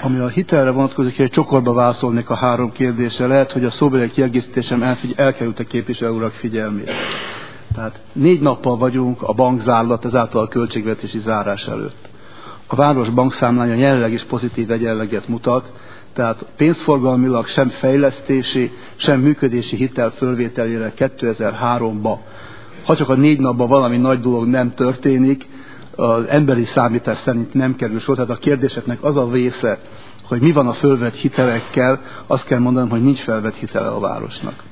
Ami a hitelre vonatkozik, egy csokorba válaszolnék a 3 kérdésre. Lehet, hogy a szóbeli kiegészítésem elkerült a képviselő urak figyelmét. Tehát 4 nappal vagyunk a bankzárlat, ezáltal a költségvetési zárás előtt. A város bankszámlája jelenleg is pozitív egyenleget mutat, tehát pénzforgalmilag sem fejlesztési, sem működési hitel fölvételére 2003-ba, ha csak a 4 napban valami nagy dolog nem történik, az emberi számítás szerint nem kerül sor. Tehát a kérdéseknek az a része, hogy mi van a fölvett hitelekkel, azt kell mondanom, hogy nincs felvett hitele a városnak.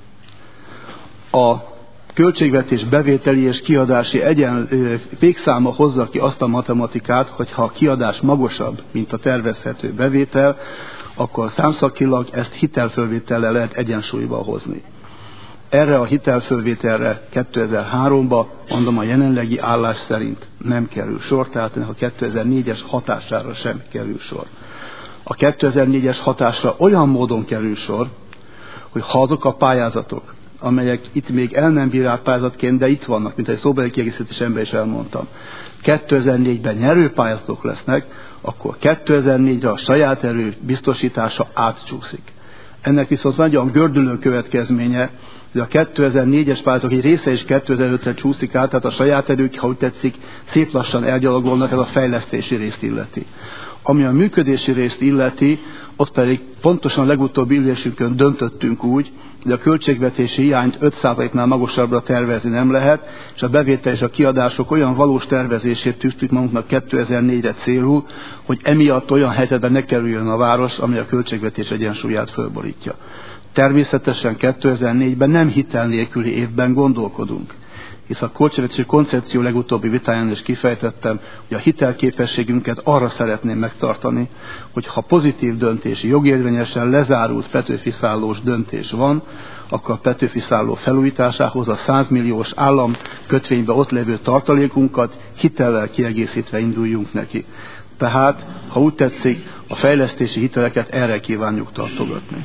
A költségvetés bevételi és kiadási végszáma hozza ki azt a matematikát, hogy ha a kiadás magasabb, mint a tervezhető bevétel, akkor számszakilag ezt hitelfölvétellel lehet egyensúlyba hozni. Erre a hitelfölvételre 2003-ba, mondom, a jelenlegi állás szerint nem kerül sor, tehát a 2004-es hatására sem kerül sor. A 2004-es hatásra olyan módon kerül sor, hogy ha azok a pályázatok, amelyek itt még el nem bírált pályázatként, de itt vannak, mint egy szóbeli kiegészítésemben is elmondtam, 2004-ben nyerő pályázatok lesznek, akkor 2004-re a saját erő biztosítása átcsúszik. Ennek viszont nagyon gördülő következménye, hogy a 2004-es pályázatok egy része is 2005-re csúszik át, tehát a saját erők, ha úgy tetszik, szép lassan elgyalogolnak, ez a fejlesztési részt illeti. Ami a működési részt illeti, ott pedig pontosan a legutóbbi ülésünkön döntöttünk úgy, hogy a költségvetési hiányt 5%-nál magasabbra tervezni nem lehet, és a bevétel és a kiadások olyan valós tervezését tűztük magunknak 2004-re célul, hogy emiatt olyan helyzetben ne kerüljön a város, ami a költségvetés egyensúlyát fölborítja. Természetesen 2004-ben nem hitel nélküli évben gondolkodunk, hisz a költségvetési koncepció legutóbbi vitáján is kifejtettem, hogy a hitelképességünket arra szeretném megtartani, hogy ha pozitív döntés, jogérvényesen lezárult Petőfi-szállós döntés van, akkor a Petőfi-szálló felújításához a 100 milliós államkötvénybe ott lévő tartalékunkat hitellel kiegészítve induljunk neki. Tehát, ha úgy tetszik, a fejlesztési hiteleket erre kívánjuk tartogatni.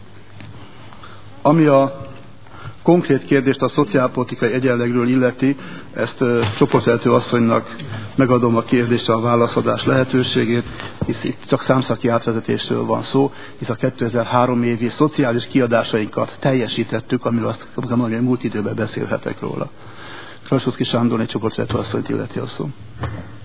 Ami a konkrét kérdést a szociálpolitikai egyenlegről illeti, ezt csoportvezető asszonynak megadom a kérdésre a válaszadás lehetőségét, hisz itt csak számszaki átvezetésről van szó, hisz a 2003 évi szociális kiadásainkat teljesítettük, amiről azt mondom, hogy múlt időben beszélhetek róla. Krasovszky Sándor egy csoportvezető asszonyt illeti a szó.